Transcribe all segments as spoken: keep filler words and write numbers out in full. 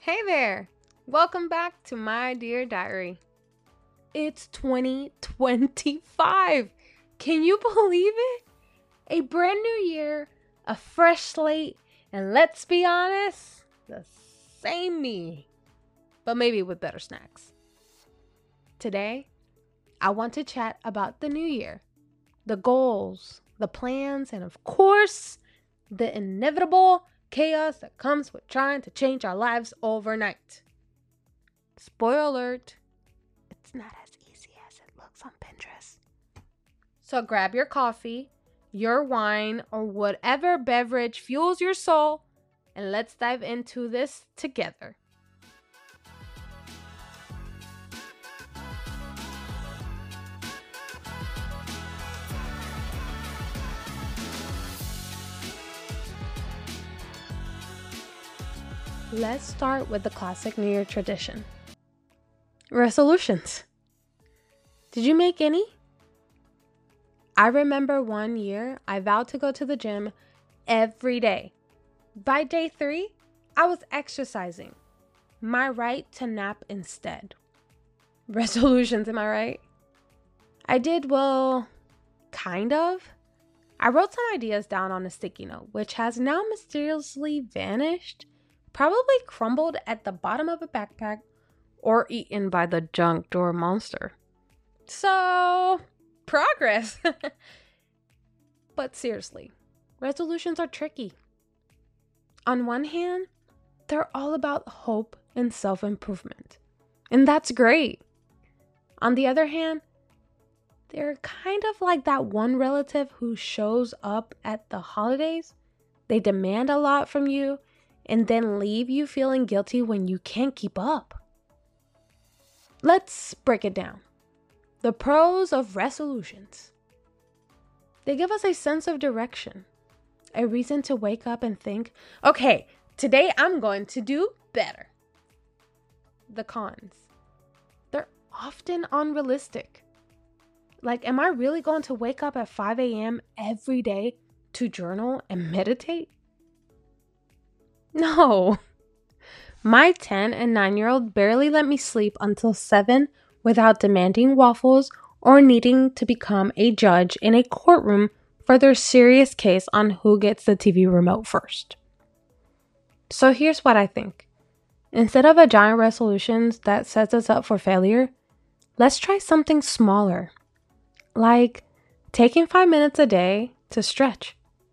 Hey there! Welcome back to my dear diary. It's twenty twenty-five. Can you believe it? A brand new year, a fresh slate, and let's be honest, the same me, but maybe with better snacks. Today, I want to chat about the new year, the goals, the plans, and of course, the inevitable chaos that comes with trying to change our lives overnight. Spoiler alert, it's not as easy as it looks on Pinterest. So grab your coffee, your wine, or whatever beverage fuels your soul, and let's dive into this together. Let's start with the classic New Year tradition. Resolutions. Did you make any? I remember one year I vowed to go to the gym every day. By day three, I was exercising. My right to nap instead. Resolutions, am I right? I did, well, kind of. I wrote some ideas down on a sticky note, which has now mysteriously vanished. Probably crumbled at the bottom of a backpack or eaten by the junk drawer monster. So, progress. But seriously, resolutions are tricky. On one hand, they're all about hope and self-improvement. And that's great. On the other hand, they're kind of like that one relative who shows up at the holidays. They demand a lot from you and then leave you feeling guilty when you can't keep up. Let's break it down. The pros of resolutions. They give us a sense of direction, a reason to wake up and think, okay, today I'm going to do better. The cons. They're often unrealistic. Like, am I really going to wake up at five a.m. every day to journal and meditate? No. My ten and nine year old barely let me sleep until seven without demanding waffles or needing to become a judge in a courtroom for their serious case on who gets the T V remote first. So here's what I think. Instead of a giant resolutions that sets us up for failure, let's try something smaller. Like taking five minutes a day to stretch.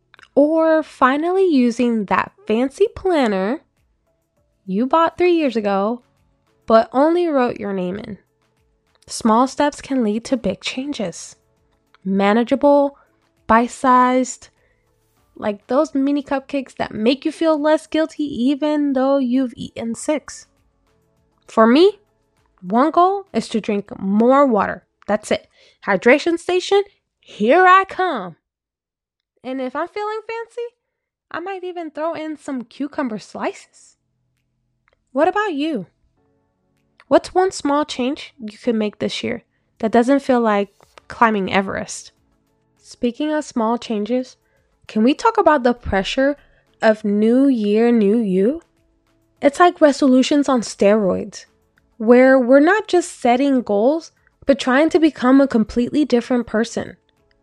Or finally using that fancy planner you bought three years ago, but only wrote your name in. Small steps can lead to big changes. Manageable, bite-sized, like those mini cupcakes that make you feel less guilty even though you've eaten six. For me, one goal is to drink more water. That's it. Hydration station, here I come. And if I'm feeling fancy, I might even throw in some cucumber slices. What about you? What's one small change you could make this year that doesn't feel like climbing Everest? Speaking of small changes, can we talk about the pressure of new year, new you? It's like resolutions on steroids, where we're not just setting goals, but trying to become a completely different person.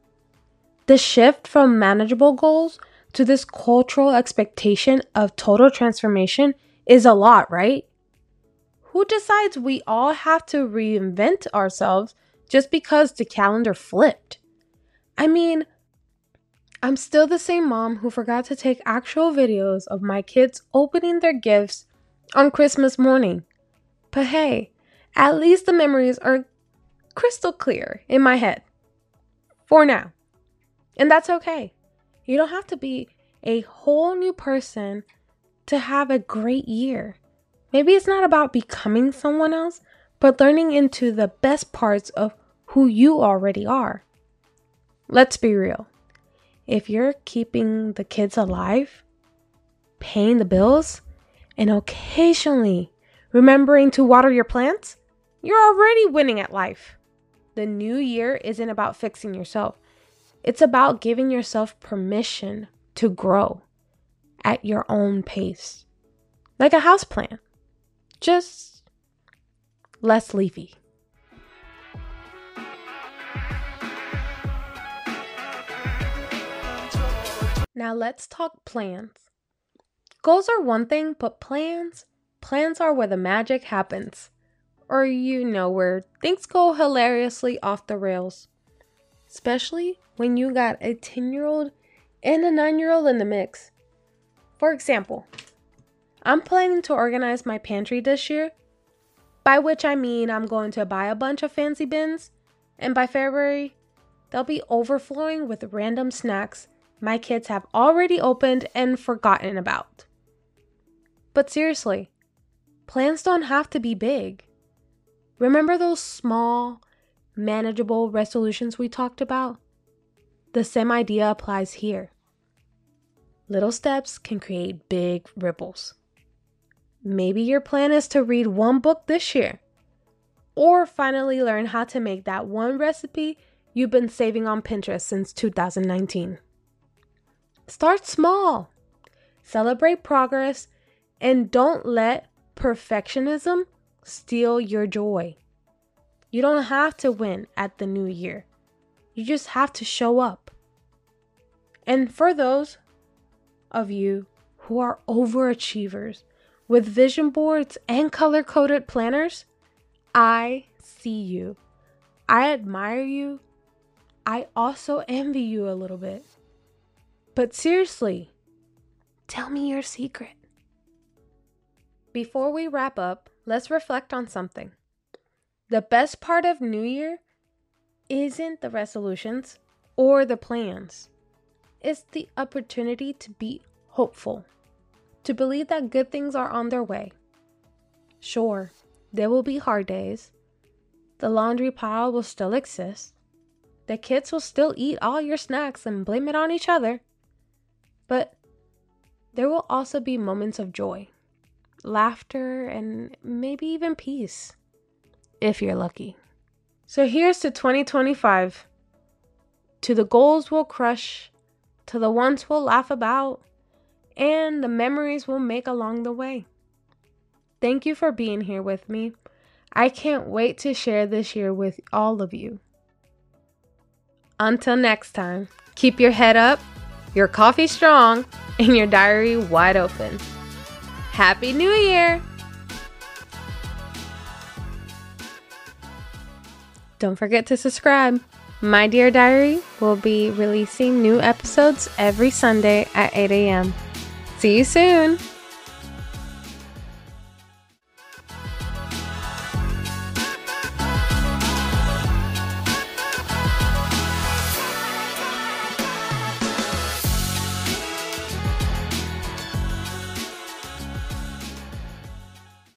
The shift from manageable goals to this cultural expectation of total transformation is a lot, right? Who decides we all have to reinvent ourselves just because the calendar flipped? I mean, I'm still the same mom who forgot to take actual videos of my kids opening their gifts on Christmas morning. But hey, at least the memories are crystal clear in my head. For now. And that's okay. You don't have to be a whole new person to have a great year. Maybe it's not about becoming someone else, but learning into the best parts of who you already are. Let's be real. If you're keeping the kids alive, paying the bills, and occasionally remembering to water your plants, you're already winning at life. The new year isn't about fixing yourself. It's about giving yourself permission to grow at your own pace. Like a houseplant. just less leafy. Now let's talk plans. Goals are one thing, but plans, plans are where the magic happens. Or you know, where things go hilariously off the rails. Especially when you got a ten-year-old and a nine-year-old in the mix. For example, I'm planning to organize my pantry this year, by which I mean I'm going to buy a bunch of fancy bins, and by February, they'll be overflowing with random snacks my kids have already opened and forgotten about. But seriously, plans don't have to be big. Remember those small, manageable resolutions we talked about? The same idea applies here. Little steps can create big ripples. Maybe your plan is to read one book this year, or finally learn how to make that one recipe you've been saving on Pinterest since two thousand nineteen. Start small, celebrate progress, and don't let perfectionism steal your joy. You don't have to win at the new year. You just have to show up. And for those of you who are overachievers with vision boards and color-coded planners, I see you. I admire you. I also envy you a little bit. But seriously, tell me your secret. Before we wrap up, let's reflect on something. The best part of New Year isn't the resolutions or the plans. It's the opportunity to be hopeful, to believe that good things are on their way. Sure, there will be hard days. The laundry pile will still exist. The kids will still eat all your snacks and blame it on each other. But there will also be moments of joy, laughter, and maybe even peace, if you're lucky. So here's to twenty twenty-five. To the goals we'll crush, to the ones we'll laugh about, and the memories we'll make along the way. Thank you for being here with me. I can't wait to share this year with all of you. Until next time, keep your head up, your coffee strong, and your diary wide open. Happy New Year! Don't forget to subscribe. My Dear Diary will be releasing new episodes every Sunday at eight a.m. See you soon!